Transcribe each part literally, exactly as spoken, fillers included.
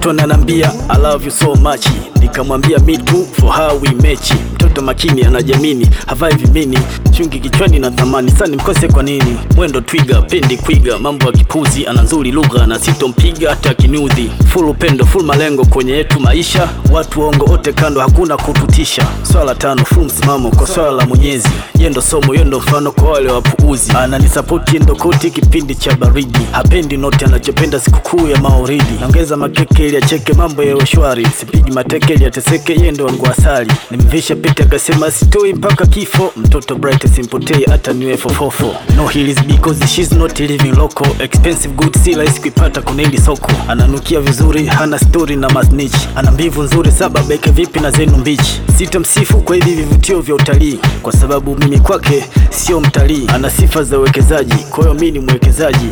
Mtoto ananiambia I love you so much, nikamwambia me too for how we match. Mtoto makini anajamini, havai vimini, chungi kichwani na thamani, sasa mkose kwa nini? Mwendo twiga, pendi kuiga, mambo ya kipuzi, ana nzuri lugha na sitompiga hata kinudhi. Full upendo, full malengo kwenye yetu maisha, watu waongo wote kando, hakuna kututisha. Swala tano, full msimamo kwa swala la Mwenyezi, yendo somo yendo mfano kwa wale wapuuzi. Ananisupport yendo koti kipindi cha baridi, hapendi note, anachopenda sikukuu ya Maulidi. Naongeza makeke ili acheke mambo ya shwari, sipigi mateke ili ateseke yendo wangu asali. Nimvisha pete akasema sitoi mpaka kifo, mtoto bright simpotei hata niwe fofofo. No heels because she's not living local, expensive good si rahisi kuipata kuna hili soko. Ananukia vizuri, hana story na masnitch, ana mbivu nzuri saba beke vipi na zenu mbichi. Sitamsifu kwa hivi vivutio vya utalii, kwa sababu mimi kwake sio mtalii. Ana sifa za uwekezaji, kwa hiyo mimi ni mwekezaji.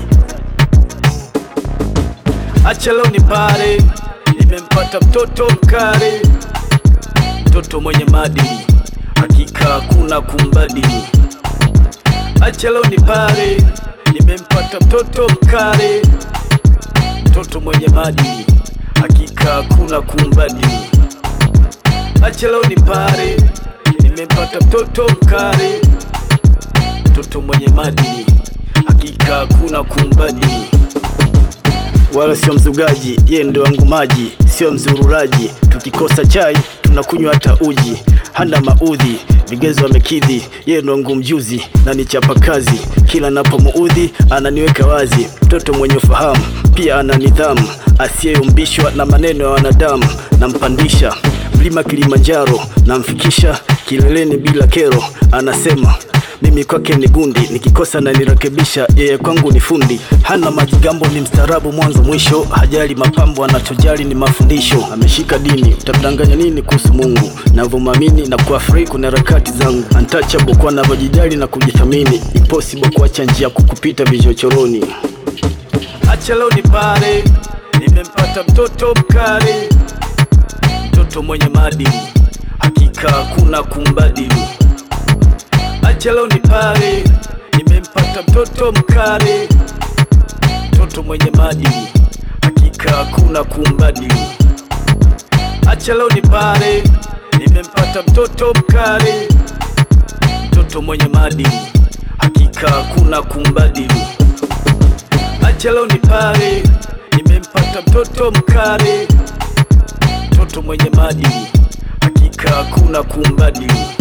Acha leo ni pale, nimempata mtoto mkale, mtoto mwenye maadili, hakika hakuna kumbadili. Acha leo ni pale, nimempata mtoto mkale, mtoto mwenye maadili, hakika hakuna kumbadili. Acha leo ni pale, nimempata mtoto mkale, mtoto mwenye maadili, hakika hakuna kumbadili. Wala sio mzugaji, yeye ndo wangu maji, sio mzururaji. Tukikosa chai tunakunywa hata uji, hana maudhi, vigezo amekidhi. Yeye ndo wangu mjuzi na ni chapa kazi, kila napomuudhi ananiweka wazi. Mtoto mwenye ufahamu, pia ana nidhamu, asiyeyumbishwa na maneno ya wanadamu. Nampandisha mlima Kilimanjaro, namfikisha kileleni bila kero. Anasema mimi kwake ni gundi, nikikosa na nirekebisha, yeye kwangu ni fundi. Hana majigambo, ni mstaarabu mwanzo mwisho, hajali mapambo, anachojali ni mafundisho. Ameshika dini, utamdanganya nini kuhusu Mungu? Navumamini na kuwa free kuna harakati zangu, untouchable kwa navojijali na kujithamini. Impossible kuacha njia kukupita vichochoroni. Acha leo ni pale, nimempata mtoto mkale, mtoto mwenye maadili, hakika hakuna kumbadili. Acha leo ni pale, nimempata mtoto mkale, mtoto mwenye maadili, hakika hakuna kumbadili. Acha leo ni pale, nimempata mtoto mkale, mtoto mwenye maadili, hakika hakuna kumbadili. Acha leo ni pale, nimempata mtoto mkale, mtoto mwenye maadili, hakika hakuna kumbadili.